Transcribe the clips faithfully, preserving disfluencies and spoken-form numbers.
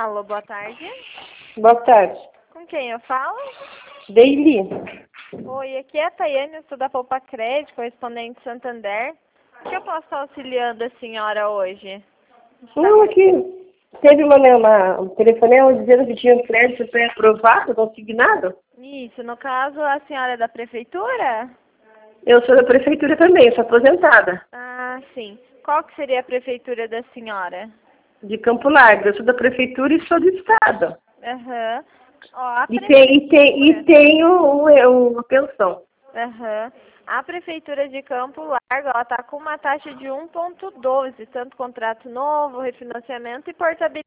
Alô, boa tarde. Boa tarde. Com quem eu falo? Deili. Oi, aqui é a Tayane, eu sou da Poupa Crédito, correspondente Santander. O que eu posso estar auxiliando a senhora hoje? Não, aqui teve uma, uma, um telefonema dizendo que tinha um crédito pré-aprovado, consignado. Isso, no caso, a senhora é da prefeitura? Eu sou da prefeitura também, eu sou aposentada. Ah, sim. Qual que seria a prefeitura da senhora? De Campo Largo. Eu sou da prefeitura e sou do estado. Aham. Ó, a E tem, e tem, e prefeitura... tenho o, o, a pensão. Aham. A Prefeitura de Campo Largo, ela está com uma taxa de um ponto doze, tanto contrato novo, refinanciamento e portabilidade.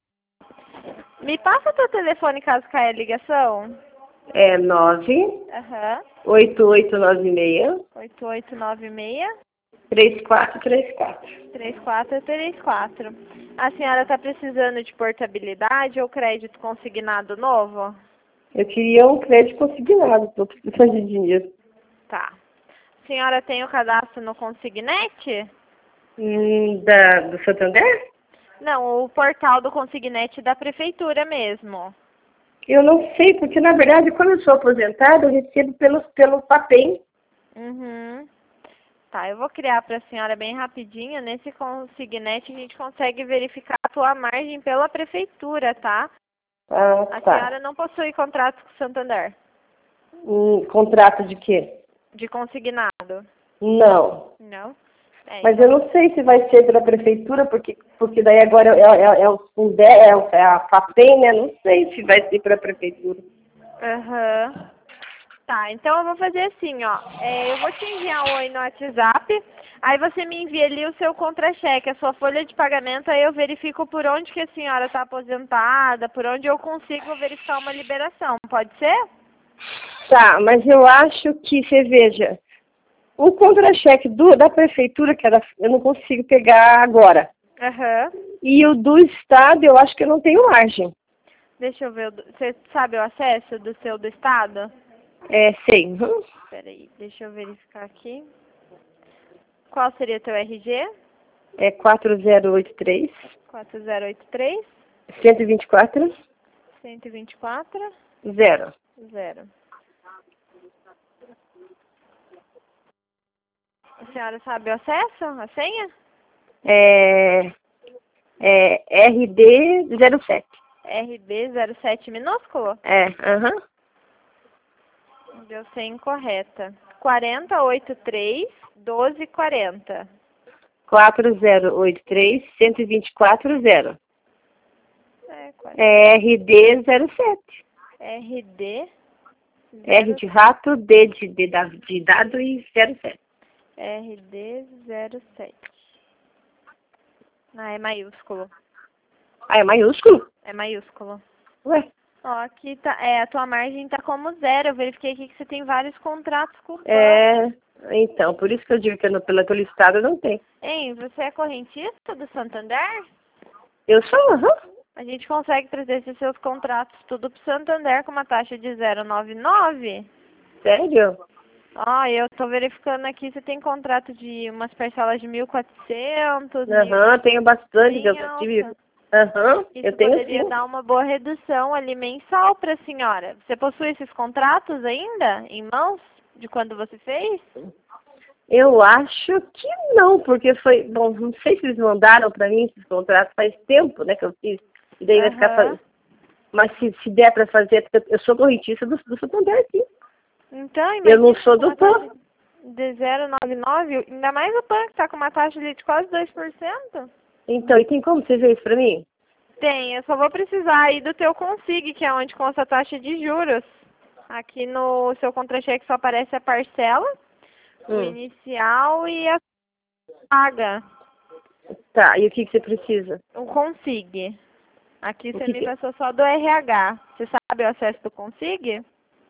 Me passa teu telefone caso caia a ligação. É nove Aham. oito oito nove seis oito oito nove seis, três quatro três quatro. três quatro três quatro. A senhora está precisando de portabilidade ou crédito consignado novo? Eu queria um crédito consignado, estou precisando de dinheiro. Tá. A senhora tem o cadastro no Consignet? Hum, da, do Santander? Não, o portal do Consignet da Prefeitura mesmo. Eu não sei, porque na verdade quando eu sou aposentada eu recebo pelo, pelo papel. Uhum. Tá, eu vou criar para a senhora bem rapidinho. Nesse Consignet a gente consegue verificar a tua margem pela Prefeitura, tá? Ah, A tá. senhora não possui contrato com o Santander? Um contrato de quê? De consignado? Não. Não? É, Mas eu então... não sei se vai ser pela prefeitura, porque, porque daí agora é, é, é, o Fundé, é, o- é a FAPEM, né? Não sei se vai ser pela prefeitura. Aham. Tá, então eu vou fazer assim, ó. É, eu vou te enviar um oi no WhatsApp, aí você me envia ali o seu contra-cheque, a sua folha de pagamento, aí eu verifico por onde que a senhora está aposentada, por onde eu consigo verificar uma liberação. Pode ser? Tá, mas eu acho que, você veja, o contra-cheque do- da prefeitura, que era, eu não consigo pegar agora. Aham. E o do estado, eu acho que eu não tenho margem. Deixa eu ver, o do- você sabe o acesso do seu do estado? É, sei. Uhum. Peraí, deixa eu verificar aqui. Qual seria teu R G? É quatro zero oito três, quatro zero oito três, cento e vinte e quatro, cento e vinte e quatro, zero. zero. A senhora sabe o acesso, a senha? É, é R D zero sete. R B zero sete minúsculo? É, aham. Deu senha incorreta. quatro oito três, doze quarenta. quatro zero oito três, cento e vinte e quatro, zero. É, quarenta. É R D zero sete. R D R de rato, D de, de, da- de dado e zero sete. R D zero sete. Ah, é maiúsculo. Ah, é maiúsculo? É maiúsculo. Ué? Ó, aqui tá, é, a tua margem tá como zero. Eu verifiquei aqui que você tem vários contratos com o banco. É, então, por isso que eu digo que no, pela, pelo estado não tem. Hein, você é correntista do Santander? Eu sou, aham. A gente consegue trazer esses seus contratos tudo pro Santander com uma taxa de zero vírgula noventa e nove. Sério? Ó, eu tô verificando aqui, você tem contrato de umas parcelas de mil e quatrocentos, Aham, tenho bastante. bem Eu tive. alta. Aham, eu Isso tenho poderia sim. dar uma boa redução ali mensal para a senhora. Você possui esses contratos ainda em mãos de quando você fez? Eu acho que não, porque foi. Bom, não sei se eles mandaram para mim esses contratos faz tempo, né, que eu fiz. E daí vai ficar. Aham. fa- Mas se, se der para fazer, porque eu sou correntista do, do Santander, sim. Então, Eu não imagina sou com do uma taxa P A de zero vírgula noventa e nove, ainda mais o banco está com uma taxa ali de quase dois por cento. Então, e tem como você ver isso para mim? Tem, eu só vou precisar aí do teu Consig, que é onde consta a taxa de juros. Aqui no seu contra-cheque só aparece a parcela, o Hum. inicial e a paga. Tá, e o que, que você precisa? O Consig. Aqui O você que me que... passou só do R H. Você sabe o acesso do Consig?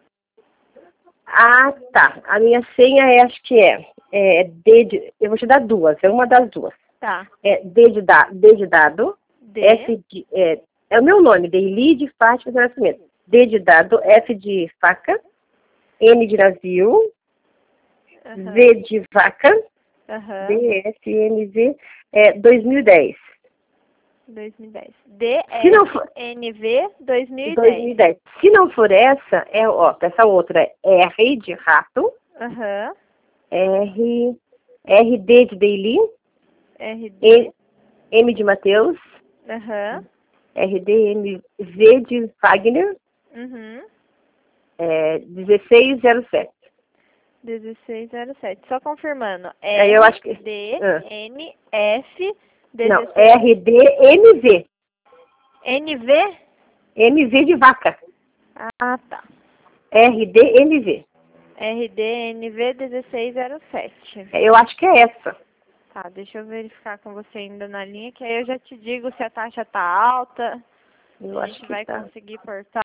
Ah, tá. A minha senha é, acho que é, é D de... Eu vou te dar duas, é uma das duas. Tá. É D de, da, D de dado, D. F de... É, é o meu nome, Deili de Fátima de Nascimento. D de dado, F de faca, N de navio, Aham. V de vaca, Aham. D, F, N, V, é dois mil e dez. dois mil e dez. D Se não for... S N V dois mil e dez. dois mil e dez. Se não for essa, é, ó, essa outra é R de rato. Aham. R, R D de Daily. R D. E, M de Mateus. Aham. R D M V de Wagner. Uhum. É, dezesseis zero sete. dezesseis zero sete. Só confirmando. É, eu acho que... R D ah. M F Não, dezesseis. R D M V. N V? M V de vaca. Ah, tá. R D M V. R D N V dezesseis zero sete. É, eu acho que é essa. Tá, deixa eu verificar com você ainda na linha, que aí eu já te digo se a taxa tá alta, Eu a acho gente que vai tá. conseguir portar.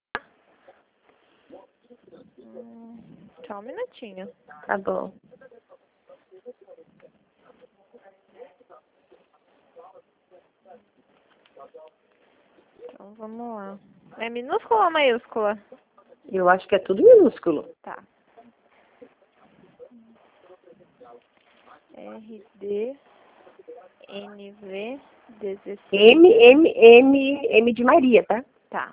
Hum, só um minutinho. Tá bom. Então vamos lá. É minúscula ou maiúscula? Eu acho que é tudo minúsculo. Tá. R D N V dezesseis. M, M, M, M de Maria, tá? Tá.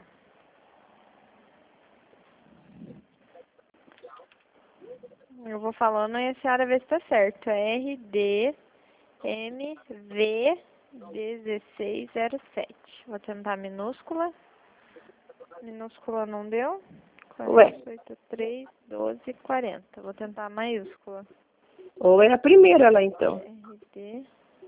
Eu vou falando e a senhora vê se tá certo. R D M V dezesseis zero sete. Vou tentar minúscula. Minúscula não deu. Ué. oito, três, doze, quarenta. Vou tentar maiúscula. Ou é a primeira lá, então. R D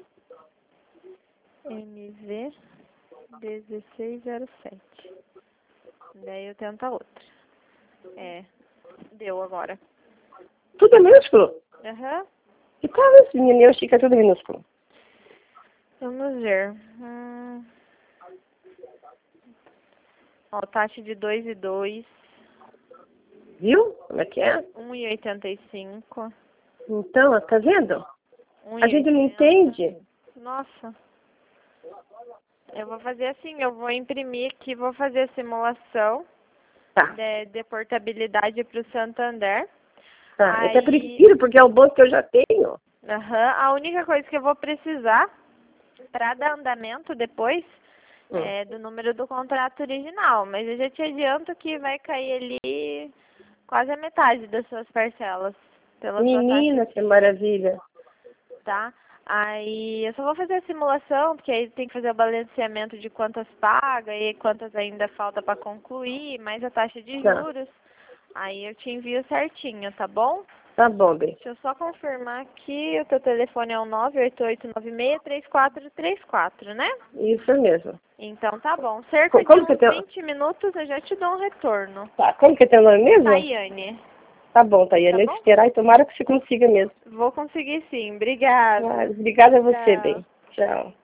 M V dezesseis zero sete. Daí eu tento a outra. É, deu agora. Tudo é minúsculo? Aham. E tal esse menino, eu achei que é tudo minúsculo. Vamos ver. Hum. Ó, taxa de dois e dois. Viu? Como é que é? um e oitenta e cinco. Então, tá vendo? um A gente não entende. Nossa. Eu vou fazer assim, eu vou imprimir aqui, vou fazer a simulação Tá, de, de portabilidade para o Santander. tá. Eu até Aí- prefiro, porque é o banco que eu já tenho. Aham. A única coisa que eu vou precisar para dar andamento depois Hum. é do número do contrato original. Mas eu já te adianto que vai cair ali quase a metade das suas parcelas. Pela sua Menina, taxa que maravilha. tá? Aí eu só vou fazer a simulação, porque aí tem que fazer o balanceamento de quantas paga e quantas ainda falta para concluir, mais a taxa de Tá. juros. Aí eu te envio certinho, tá bom? Tá bom, bem. Deixa eu só confirmar aqui, o teu telefone é o nove oito oito nove seis três quatro três quatro, né? Isso mesmo. Então tá bom. Cerca Co- como de que uns teu- vinte minutos eu já te dou um retorno. Tá, como que é teu nome mesmo? Tayane, Tá bom, Tayane. Tá bom? Esperar e tomara que você consiga mesmo. vou conseguir sim. Obrigada. Ah, obrigada a você, Tchau. bem. Tchau.